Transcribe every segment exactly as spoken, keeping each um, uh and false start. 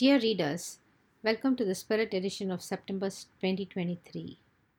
Dear readers, welcome to the Spirit edition of September twenty twenty-three.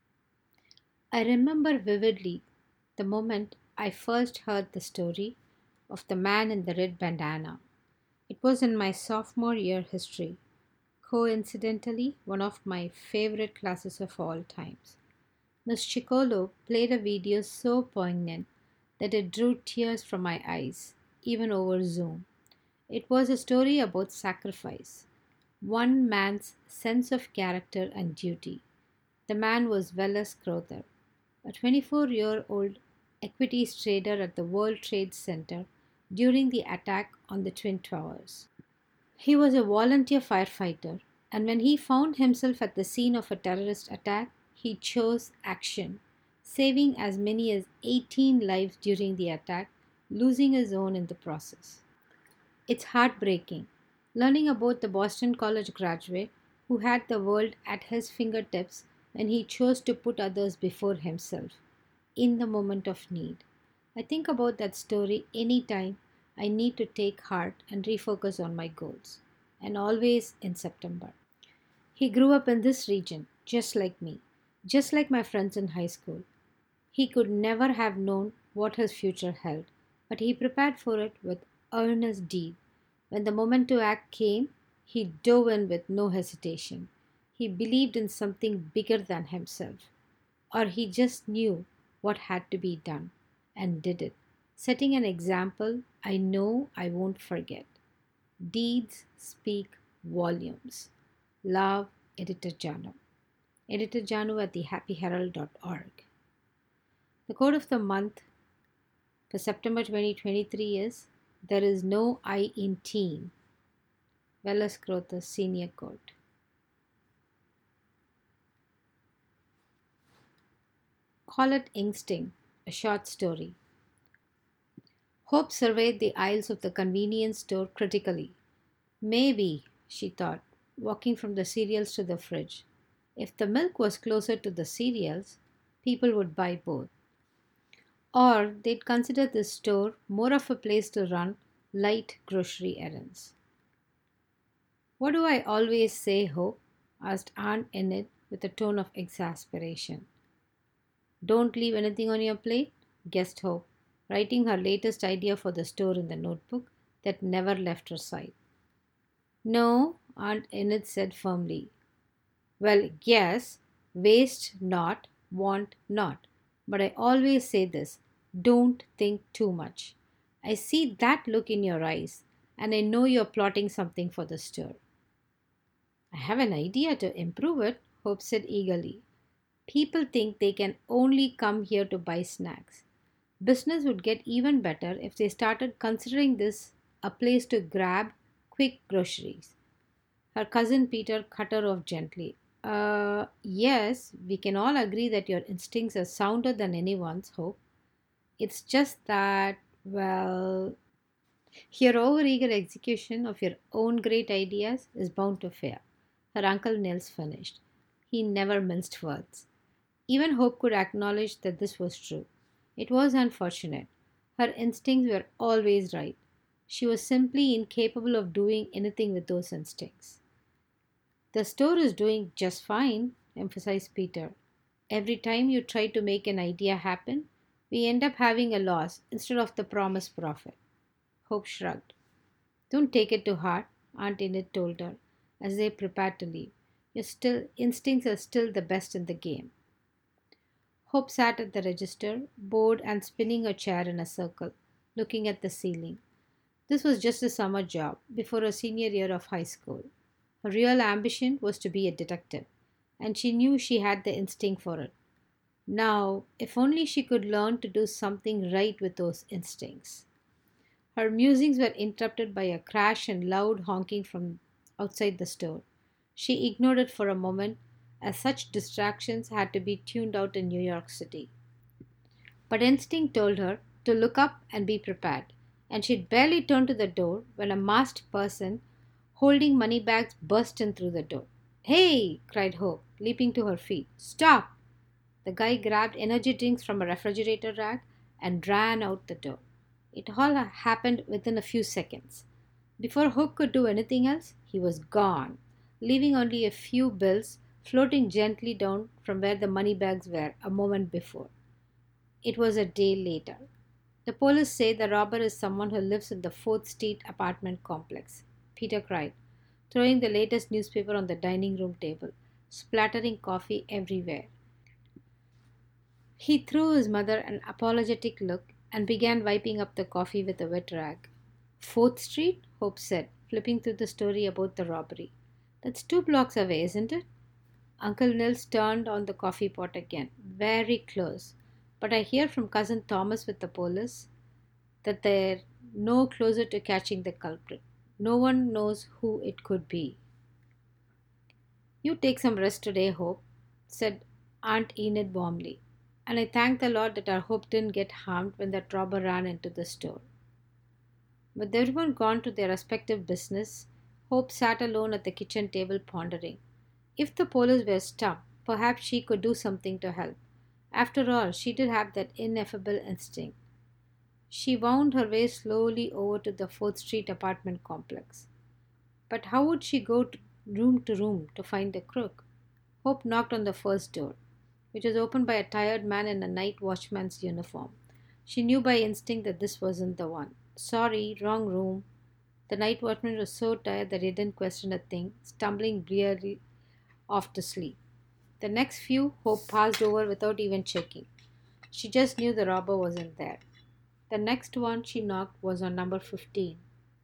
I remember vividly the moment I first heard the story of the man in the red bandana. It was in my sophomore year history, coincidentally, one of my favorite classes of all times. Miss Chicolo played a video so poignant that it drew tears from my eyes, even over Zoom. It was a story about sacrifice, one man's sense of character and duty. The man was Velas Crowther, a twenty-four year old equities trader at the World Trade Center during the attack on the Twin Towers. He was a volunteer firefighter, and when he found himself at the scene of a terrorist attack, he chose action, saving as many as eighteen lives during the attack, losing his own in the process. It's heartbreaking learning about the Boston College graduate who had the world at his fingertips when he chose to put others before himself in the moment of need. I think about that story anytime I need to take heart and refocus on my goals, and always in September. He grew up in this region, just like me, just like my friends in high school. He could never have known what his future held, but he prepared for it with earnest deed. When the moment to act came, he dove in with no hesitation. He believed in something bigger than himself, or he just knew what had to be done and did it, setting an example I know I won't forget. Deeds speak volumes. Love, Editor Janu. Editor Janu at the happy herald dot org. The quote of the month for September twenty twenty-three is There is no I in team. Velas Crowther Senior Quote. Call it Instinct, a short story. Hope surveyed the aisles of the convenience store critically. Maybe, she thought, walking from the cereals to the fridge, if the milk was closer to the cereals, people would buy both. Or they'd consider this store more of a place to run light grocery errands. What do I always say, Hope? Asked Aunt Enid with a tone of exasperation. Don't leave anything on your plate? Guessed Hope, writing her latest idea for the store in the notebook that never left her side. No, Aunt Enid said firmly. Well, yes, waste not, want not. But I always say this, don't think too much. I see that look in your eyes, and I know you're plotting something for the store. I have an idea to improve it, Hope said eagerly. People think they can only come here to buy snacks. Business would get even better if they started considering this a place to grab quick groceries. Her cousin Peter cut her off gently. Uh, yes, we can all agree that your instincts are sounder than anyone's, Hope. It's just that, well, your overeager execution of your own great ideas is bound to fail. Her Uncle Nils finished. He never minced words. Even Hope could acknowledge that this was true. It was unfortunate. Her instincts were always right. She was simply incapable of doing anything with those instincts. The store is doing just fine, emphasized Peter. Every time you try to make an idea happen, we end up having a loss instead of the promised profit. Hope shrugged. Don't take it to heart, Aunt Enid told her as they prepared to leave. Your still instincts are still the best in the game. Hope sat at the register, bored and spinning her chair in a circle, looking at the ceiling. This was just a summer job before her senior year of high school. Her real ambition was to be a detective, and she knew she had the instinct for it. Now, if only she could learn to do something right with those instincts. Her musings were interrupted by a crash and loud honking from outside the store. She ignored it for a moment, as such distractions had to be tuned out in New York City. But instinct told her to look up and be prepared, and she'd barely turned to the door when a masked person holding money bags burst in through the door. Hey! Cried Hope, leaping to her feet. Stop! The guy grabbed energy drinks from a refrigerator rack and ran out the door. It all happened within a few seconds. Before Hope could do anything else, He was gone, leaving only a few bills floating gently down from where the money bags were a moment before. It was a day later. The police say the robber is someone who lives in the fourth Street apartment complex, Peter cried, throwing the latest newspaper on the dining room table, splattering coffee everywhere. He threw his mother an apologetic look and began wiping up the coffee with a wet rag. Fourth Street? Hope said, flipping through the story about the robbery. That's two blocks away, isn't it? Uncle Nils turned on the coffee pot again. Very close. But I hear from cousin Thomas with the police that they're no closer to catching the culprit. No one knows who it could be. You take some rest today, Hope, said Aunt Enid warmly. And I thank the Lord that our Hope didn't get harmed when that robber ran into the store. With everyone gone to their respective business, Hope sat alone at the kitchen table pondering. If the police were stopped, perhaps she could do something to help. After all, she did have that ineffable instinct. She wound her way slowly over to the fourth Street apartment complex. But how would she go to room to room to find the crook? Hope knocked on the first door, which was opened by a tired man in a night watchman's uniform. She knew by instinct that this wasn't the one. Sorry, wrong room. The night watchman was so tired that he didn't question a thing, stumbling blearily off to sleep. The next few Hope passed over without even checking. She just knew the robber wasn't there. The next one she knocked was on number fifteen.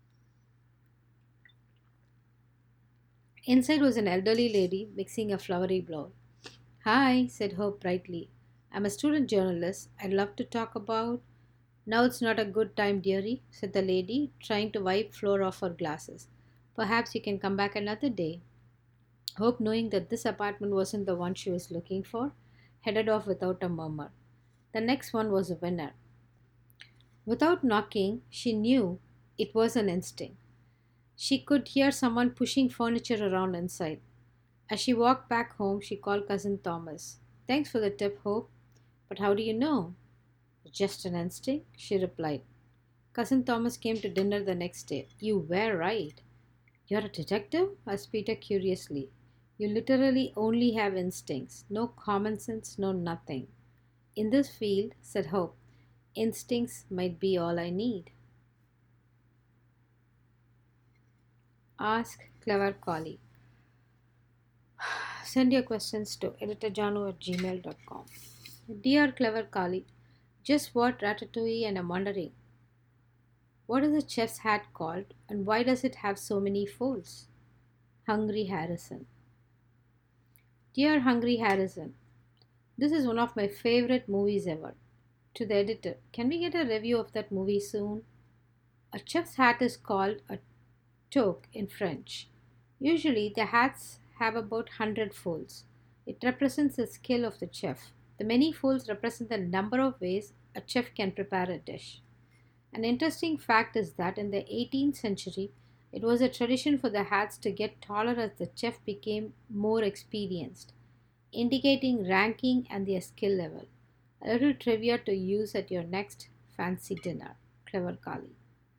Inside was an elderly lady mixing a flowery bowl. Hi, said Hope brightly. I'm a student journalist. I'd love to talk about. Now it's not a good time, dearie, said the lady, trying to wipe flour off her glasses. Perhaps you can come back another day. Hope, knowing that this apartment wasn't the one she was looking for, headed off without a murmur. The next one was a winner. Without knocking, she knew it was an instinct. She could hear someone pushing furniture around inside. As she walked back home, she called Cousin Thomas. Thanks for the tip, Hope. But how do you know? Just an instinct, she replied. Cousin Thomas came to dinner the next day. You were right. You're a detective? asked Peter curiously. You literally only have instincts. No common sense, no nothing. In this field, said Hope, instincts might be all I need. Ask Clever Collie. Send your questions to editorjanu at gmail dot com. Dear Clever Collie, just what ratatouille and I'm wondering, what is the chef's hat called and why does it have so many folds? Hungry Harrison. Dear Hungry Harrison, this is one of my favorite movies ever. To the editor, can we get a review of that movie soon? A chef's hat is called a toque in French. Usually the hats have about one hundred folds. It represents the skill of the chef. The many folds represent the number of ways a chef can prepare a dish. An interesting fact is that in the eighteenth century, it was a tradition for the hats to get taller as the chef became more experienced, indicating ranking and their skill level. A little trivia to use at your next fancy dinner. Clever Kali.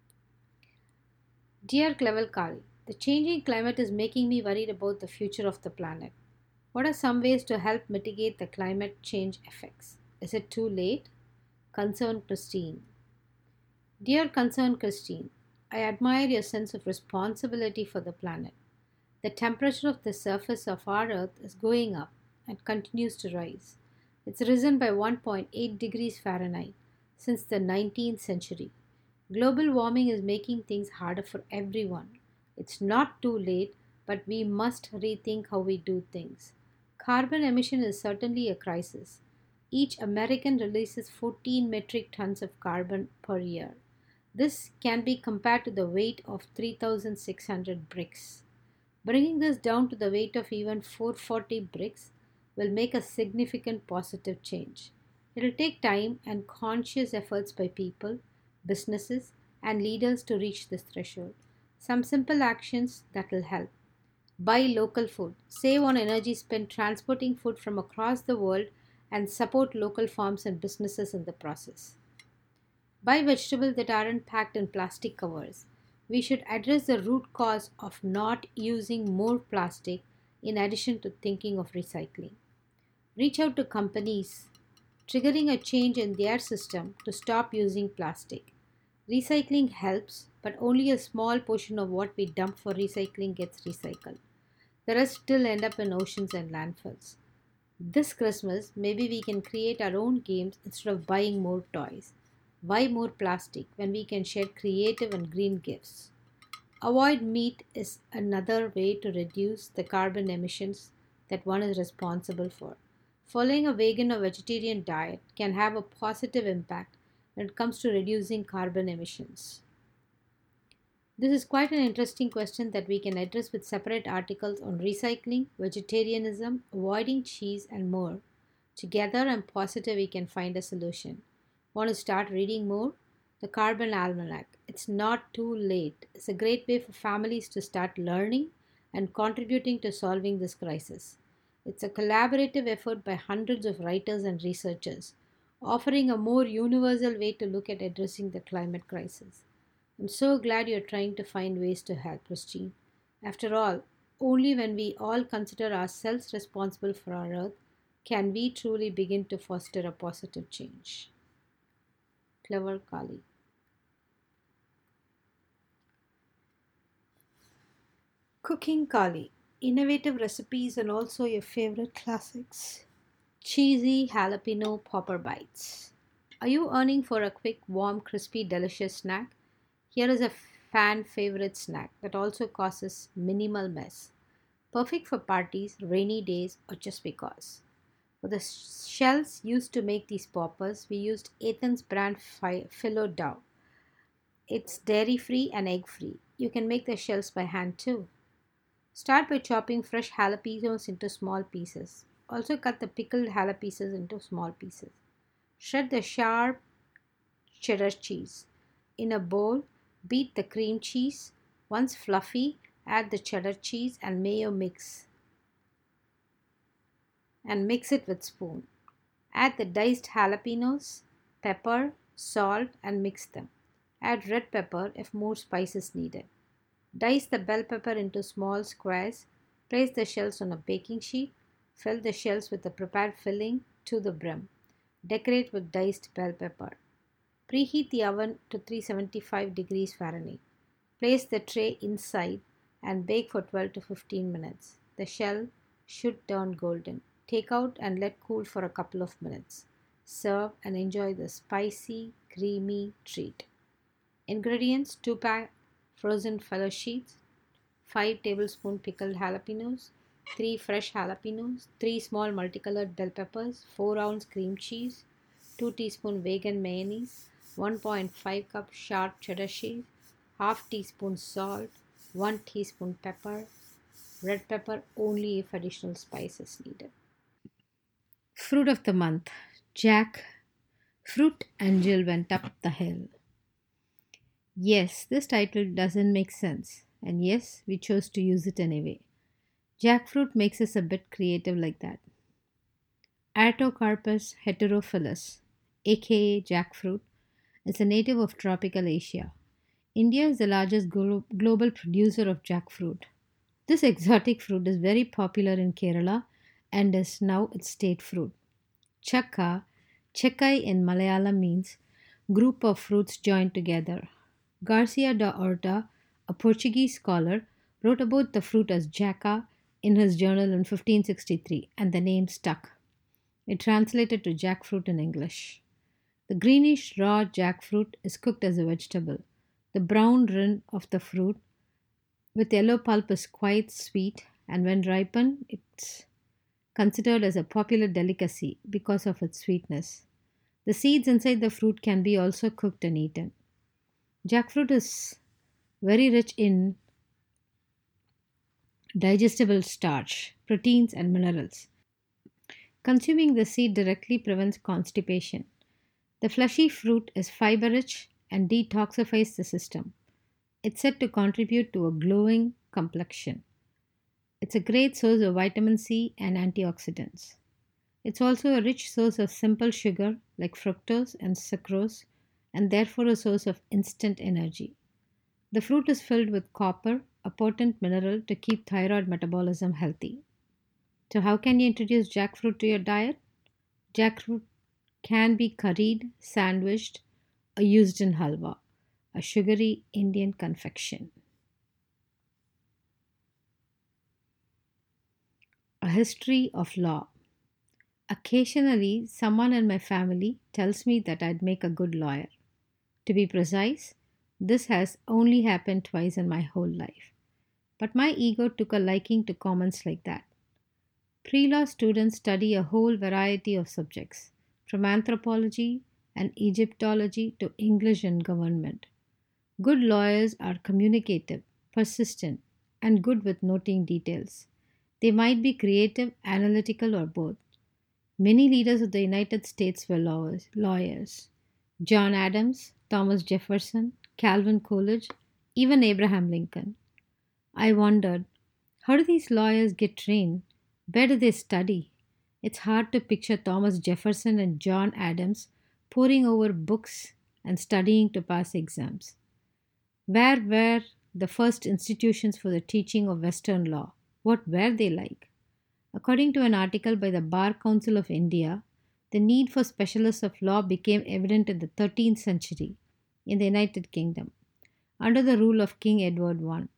Dear Clever Kali, the changing climate is making me worried about the future of the planet. What are some ways to help mitigate the climate change effects? Is it too late? Concerned Christine. Dear Concerned Christine, I admire your sense of responsibility for the planet. The temperature of the surface of our Earth is going up and continues to rise. It's risen by one point eight degrees Fahrenheit since the nineteenth century. Global warming is making things harder for everyone. It's not too late, but we must rethink how we do things. Carbon emission is certainly a crisis. Each American releases fourteen metric tons of carbon per year. This can be compared to the weight of three thousand six hundred bricks. Bringing this down to the weight of even four hundred forty bricks will make a significant positive change. It will take time and conscious efforts by people, businesses, and leaders to reach this threshold. Some simple actions that will help. Buy local food. Save on energy spent transporting food from across the world and support local farms and businesses in the process. Buy vegetables that aren't packed in plastic covers. We should address the root cause of not using more plastic in addition to thinking of recycling. Reach out to companies triggering a change in their system to stop using plastic. Recycling helps, but only a small portion of what we dump for recycling gets recycled. The rest still end up in oceans and landfills. This Christmas, maybe we can create our own games instead of buying more toys. Why more plastic when we can share creative and green gifts? Avoid meat is another way to reduce the carbon emissions that one is responsible for. Following a vegan or vegetarian diet can have a positive impact when it comes to reducing carbon emissions. This is quite an interesting question that we can address with separate articles on recycling, vegetarianism, avoiding cheese, and more. Together, I'm positive we can find a solution. Want to start reading more? The Carbon Almanac. It's not too late. It's a great way for families to start learning and contributing to solving this crisis. It's a collaborative effort by hundreds of writers and researchers, offering a more universal way to look at addressing the climate crisis. I'm so glad you're trying to find ways to help, Christine. After all, only when we all consider ourselves responsible for our Earth can we truly begin to foster a positive change. Clever Kali. Cooking Kali. Innovative recipes and also your favorite classics. Cheesy jalapeno popper bites. Are you yearning for a quick, warm, crispy, delicious snack? Here is a fan favorite snack that also causes minimal mess. Perfect for parties, rainy days, or just because. For the shells used to make these poppers, we used Athens brand fi- phyllo dough. It's dairy free and egg free. You can make the shells by hand too. Start by chopping fresh jalapenos into small pieces. Also cut the pickled jalapenos into small pieces. Shred the sharp cheddar cheese. In a bowl, beat the cream cheese. Once fluffy, add the cheddar cheese and mayo mix and mix it with spoon. Add the diced jalapenos, pepper, salt and mix them. Add red pepper if more spice is needed. Dice the bell pepper into small squares. Place the shells on a baking sheet. Fill the shells with the prepared filling to the brim. Decorate with diced bell pepper. Preheat the oven to three hundred seventy-five degrees Fahrenheit. Place the tray inside and bake for twelve to fifteen minutes. The shell should turn golden. Take out and let cool for a couple of minutes. Serve and enjoy the spicy, creamy treat. Ingredients: two pack frozen feta sheets, five tablespoons pickled jalapenos, three fresh jalapenos, three small multicolored bell peppers, four ounce cream cheese, two teaspoons vegan mayonnaise, one point five cup sharp cheddar cheese, half teaspoon salt, one teaspoon pepper, red pepper only if additional spice is needed. Fruit of the month. Jack Fruit Angel went up the hill. Yes, this title doesn't make sense. And yes, we chose to use it anyway. Jackfruit makes us a bit creative like that. Artocarpus heterophyllus, aka jackfruit, is a native of tropical Asia. India is the largest glo- global producer of jackfruit. This exotic fruit is very popular in Kerala and is now its state fruit. Chakka, Chekkai in Malayalam means group of fruits joined together. Garcia da Horta, a Portuguese scholar, wrote about the fruit as jacca in his journal in fifteen sixty-three, and the name stuck. It translated to jackfruit in English. The greenish raw jackfruit is cooked as a vegetable. The brown rind of the fruit with yellow pulp is quite sweet, and when ripened, it's considered as a popular delicacy because of its sweetness. The seeds inside the fruit can be also cooked and eaten. Jackfruit is very rich in digestible starch, proteins, and minerals. Consuming the seed directly prevents constipation. The fleshy fruit is fiber rich and detoxifies the system. It's said to contribute to a glowing complexion. It's a great source of vitamin C and antioxidants. It's also a rich source of simple sugar like fructose and sucrose, and therefore a source of instant energy. The fruit is filled with copper, a potent mineral to keep thyroid metabolism healthy. So, how can you introduce jackfruit to your diet? Jackfruit can be curried, sandwiched, or used in halwa, a sugary Indian confection. A history of law. Occasionally, someone in my family tells me that I'd make a good lawyer. To be precise, this has only happened twice in my whole life. But my ego took a liking to comments like that. Pre law students study a whole variety of subjects, from anthropology and Egyptology to English and government. Good lawyers are communicative, persistent, and good with noting details. They might be creative, analytical, or both. Many leaders of the United States were lawyers. lawyers. John Adams, Thomas Jefferson, Calvin Coolidge, even Abraham Lincoln. I wondered, how do these lawyers get trained? Where do they study? It's hard to picture Thomas Jefferson and John Adams poring over books and studying to pass exams. Where were the first institutions for the teaching of Western law? What were they like? According to an article by the Bar Council of India, the need for specialists of law became evident in the thirteenth century in the United Kingdom under the rule of King Edward the First.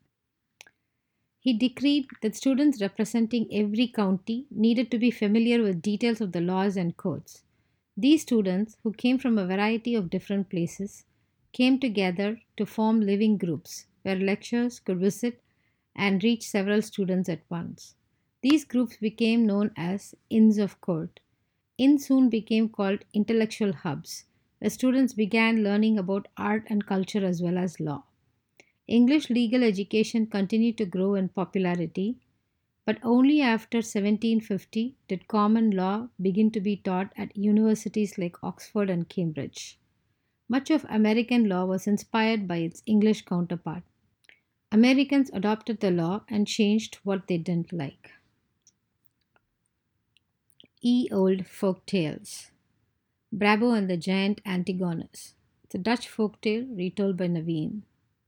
He decreed that students representing every county needed to be familiar with details of the laws and codes. These students, who came from a variety of different places, came together to form living groups where lecturers could visit and reach several students at once. These groups became known as Inns of Court. Inns soon became called intellectual hubs, where students began learning about art and culture as well as law. English legal education continued to grow in popularity, but only after seventeen fifty did common law begin to be taught at universities like Oxford and Cambridge. Much of American law was inspired by its English counterpart. Americans adopted the law and changed what they didn't like. Ye Old Folk Tales. Brabo and the Giant Antigonus. It's a Dutch folk tale retold by Naveen.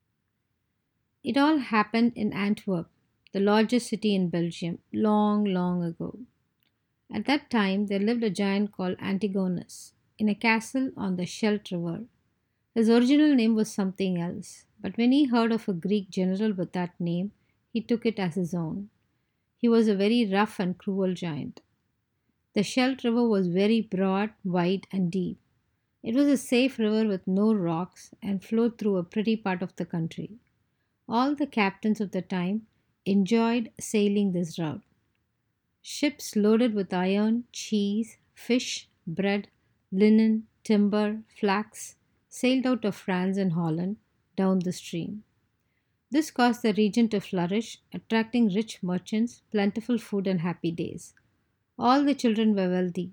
It all happened in Antwerp, the largest city in Belgium, long, long ago. At that time, there lived a giant called Antigonus in a castle on the Scheldt River. His original name was something else, but when he heard of a Greek general with that name, he took it as his own. He was a very rough and cruel giant. The Scheldt River was very broad, wide, and deep. It was a safe river with no rocks and flowed through a pretty part of the country. All the captains of the time enjoyed sailing this route. Ships loaded with iron, cheese, fish, bread, linen, timber, flax sailed out of France and Holland down the stream. This caused the region to flourish, attracting rich merchants, plentiful food, and happy days. All the children were wealthy.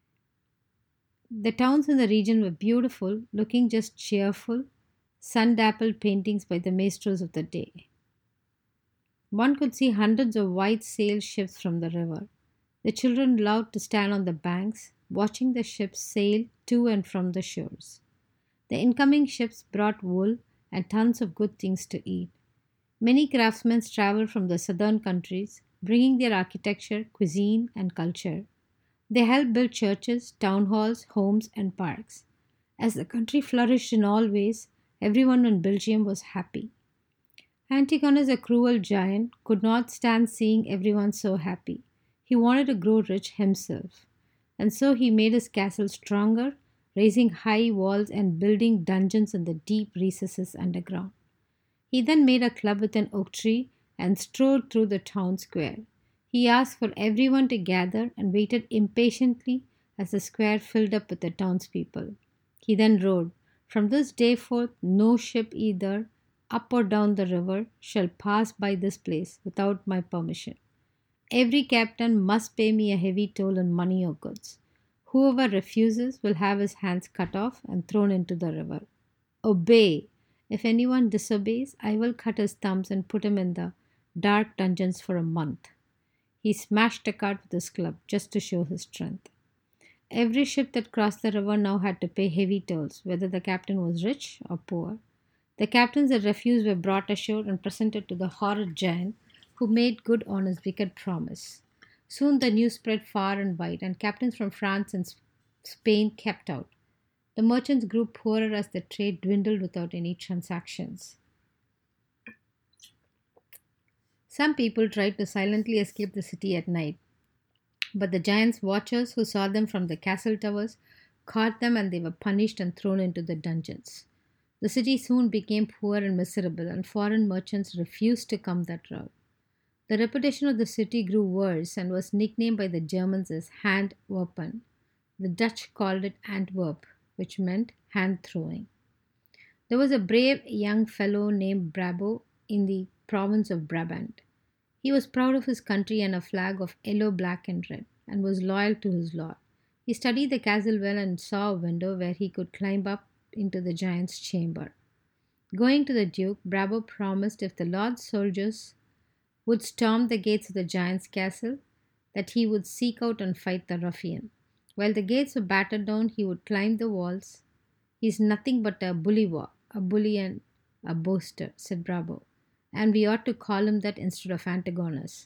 The towns in the region were beautiful, looking just cheerful, sun-dappled paintings by the maestros of the day. One could see hundreds of white-sailed ships from the river. The children loved to stand on the banks, watching the ships sail to and from the shores. The incoming ships brought wool and tons of good things to eat. Many craftsmen traveled from the southern countries, bringing their architecture, cuisine, and culture. They helped build churches, town halls, homes, and parks. As the country flourished in all ways, everyone in Belgium was happy. Antigonus, a cruel giant, could not stand seeing everyone so happy. He wanted to grow rich himself, and so he made his castle stronger, raising high walls and building dungeons in the deep recesses underground. He then made a club with an oak tree and strode through the town square. He asked for everyone to gather and waited impatiently as the square filled up with the townspeople. He then rode, "From this day forth, no ship either up or down the river shall pass by this place without my permission. Every captain must pay me a heavy toll in money or goods. Whoever refuses will have his hands cut off and thrown into the river. Obey! If anyone disobeys, I will cut his thumbs and put him in the dark dungeons for a month." He smashed a cart with his club just to show his strength. Every ship that crossed the river now had to pay heavy tolls, whether the captain was rich or poor. The captains that refused were brought ashore and presented to the horrid giant, who made good on his wicked promise. Soon the news spread far and wide, and captains from France and Spain kept out. The merchants grew poorer as the trade dwindled without any transactions. Some people tried to silently escape the city at night, but the giant's watchers, who saw them from the castle towers, caught them and they were punished and thrown into the dungeons. The city soon became poor and miserable, and foreign merchants refused to come that route. The reputation of the city grew worse and was nicknamed by the Germans as Handwerpen. The Dutch called it Antwerp, which meant hand throwing. There was a brave young fellow named Brabo in the province of Brabant. He was proud of his country and a flag of yellow, black, and red, and was loyal to his lord. He studied the castle well and saw a window where he could climb up into the giant's chamber. Going to the duke, Brabo promised if the lord's soldiers would storm the gates of the giant's castle, that he would seek out and fight the ruffian. While the gates were battered down, he would climb the walls. He is nothing but a bullywog, a bully and a boaster, said Brabo, and we ought to call him that instead of Antigonus.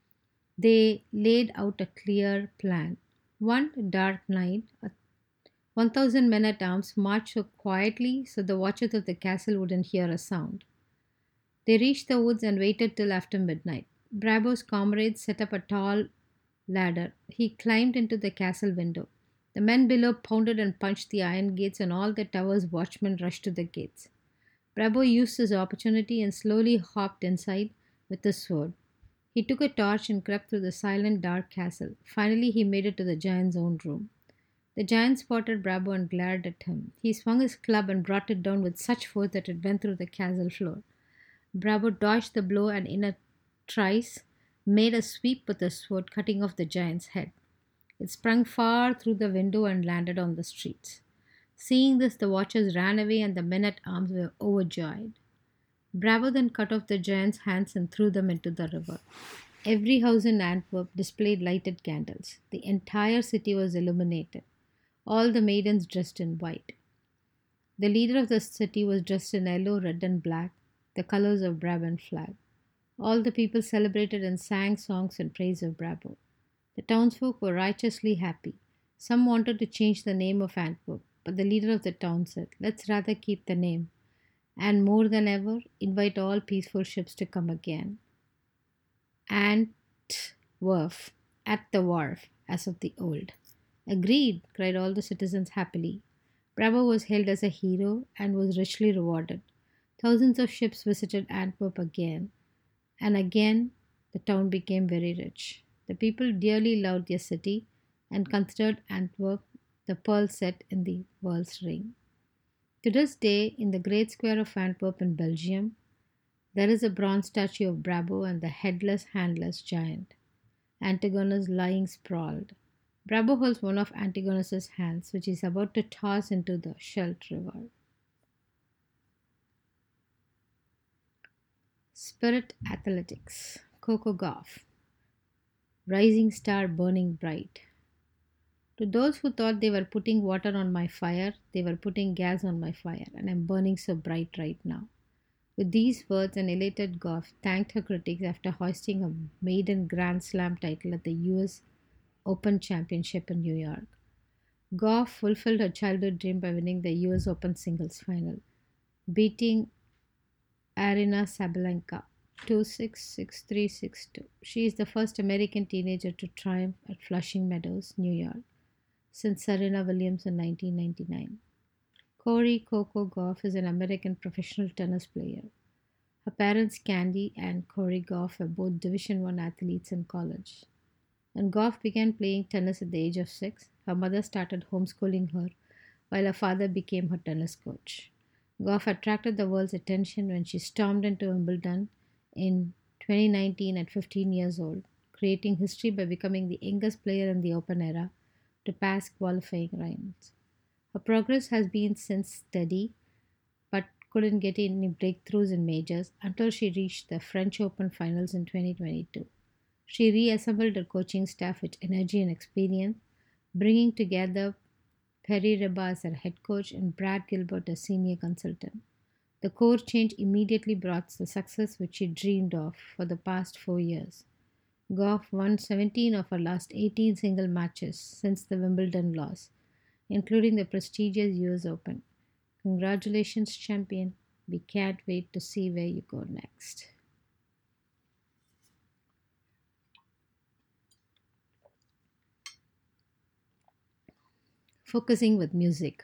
They laid out a clear plan. One dark night, a one thousand men at arms marched so quietly so the watchers of the castle wouldn't hear a sound. They reached the woods and waited till after midnight. Brabo's comrades set up a tall ladder. He climbed into the castle window. The men below pounded and punched the iron gates, and all the tower's watchmen rushed to the gates. Brabo used his opportunity and slowly hopped inside with his sword. He took a torch and crept through the silent, dark castle. Finally, he made it to the giant's own room. The giant spotted Brabo and glared at him. He swung his club and brought it down with such force that it went through the castle floor. Brabo dodged the blow and in a trice made a sweep with the sword, cutting off the giant's head. It sprung far through the window and landed on the streets. Seeing this, the watchers ran away and the men at arms were overjoyed. Brabo then cut off the giant's hands and threw them into the river. Every house in Antwerp displayed lighted candles. The entire city was illuminated. All the maidens dressed in white. The leader of the city was dressed in yellow, red, and black, the colors of Brabant flag. All the people celebrated and sang songs in praise of Brabo. The townsfolk were righteously happy. Some wanted to change the name of Antwerp, but the leader of the town said, "Let's rather keep the name, and more than ever, invite all peaceful ships to come again." Antwerp, at the wharf, as of the old. Agreed, cried all the citizens happily. Brabo was hailed as a hero and was richly rewarded. Thousands of ships visited Antwerp again, and again the town became very rich. The people dearly loved their city and considered Antwerp the pearl set in the world's ring. To this day, in the great square of Antwerp in Belgium, there is a bronze statue of Brabo and the headless, handless giant, Antigonus lying sprawled. Brabo holds one of Antigonus's hands, which he is about to toss into the Scheldt River. Spirit Athletics. Coco Gauff. Rising star burning bright. To those who thought they were putting water on my fire, they were putting gas on my fire, and I'm burning so bright right now. With these words, an elated Gauff thanked her critics after hoisting a maiden Grand Slam title at the U S Open Championship in New York. Gauff fulfilled her childhood dream by winning the U S Open singles final, beating Aryna Sabalenka two six, six three, six two. She is the first American teenager to triumph at Flushing Meadows, New York, since Serena Williams in nineteen ninety-nine. Cory Coco Gauff is an American professional tennis player. Her parents, Candy and Cory Gauff, were both Division One athletes in college. When Gauff began playing tennis at the age of six, her mother started homeschooling her, while her father became her tennis coach. Gauff attracted the world's attention when she stormed into Wimbledon in twenty nineteen at fifteen years old, creating history by becoming the youngest player in the Open era to pass qualifying rounds. Her progress has been since steady, but couldn't get any breakthroughs in majors until she reached the French Open finals in twenty twenty-two. She reassembled her coaching staff with energy and experience, bringing together Perry Riba as her head coach and Brad Gilbert as senior consultant. The core change immediately brought the success which she dreamed of for the past four years. Goff won seventeen of her last eighteen single matches since the Wimbledon loss, including the prestigious U S Open. Congratulations, champion. We can't wait to see where you go next. Focusing with music.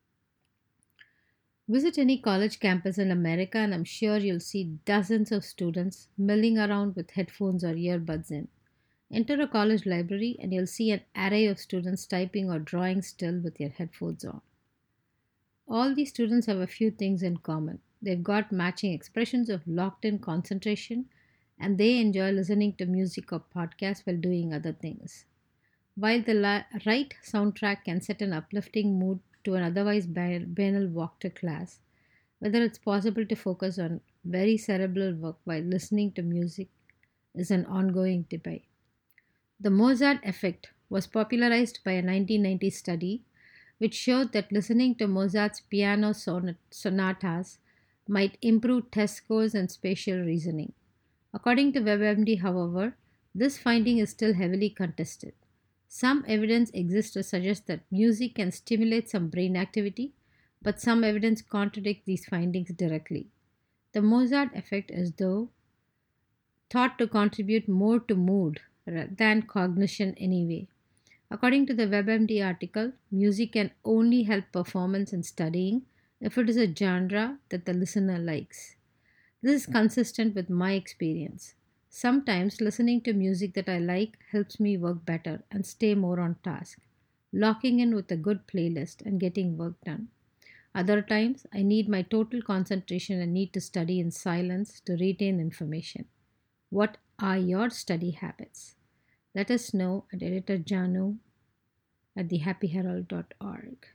Visit any college campus in America, and I'm sure you'll see dozens of students milling around with headphones or earbuds in. Enter a college library, and you'll see an array of students typing or drawing still with their headphones on. All these students have a few things in common. They've got matching expressions of locked in concentration, and they enjoy listening to music or podcasts while doing other things. While the la- right soundtrack can set an uplifting mood to an otherwise ba- banal walk to class, whether it's possible to focus on very cerebral work while listening to music is an ongoing debate. The Mozart effect was popularized by a nineteen ninety study which showed that listening to Mozart's piano sonat- sonatas might improve test scores and spatial reasoning. According to WebMD, however, this finding is still heavily contested. Some evidence exists to suggest that music can stimulate some brain activity, but some evidence contradicts these findings directly. The Mozart effect is, though, thought to contribute more to mood than cognition anyway. According to the WebMD article, music can only help performance in studying if it is a genre that the listener likes. This is consistent with my experience. Sometimes listening to music that I like helps me work better and stay more on task, locking in with a good playlist and getting work done. Other times, I need my total concentration and need to study in silence to retain information. What are your study habits? Let us know at editor Janu at the happy herald dot org.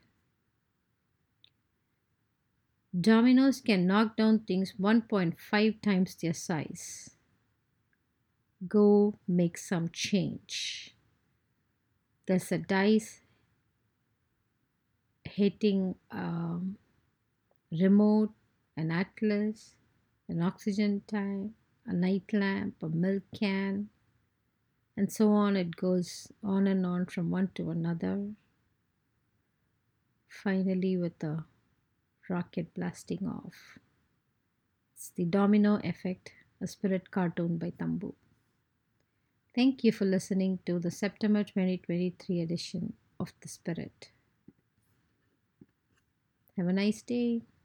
Dominoes can knock down things one point five times their size. Go make some change. There's a dice hitting a remote, an atlas, an oxygen tank, a night lamp, a milk can, and so on. It goes on and on from one to another. Finally, with a rocket blasting off. It's the domino effect, a spirit cartoon by Tambu. Thank you for listening to the September twenty twenty-three edition of The Spirit. Have a nice day.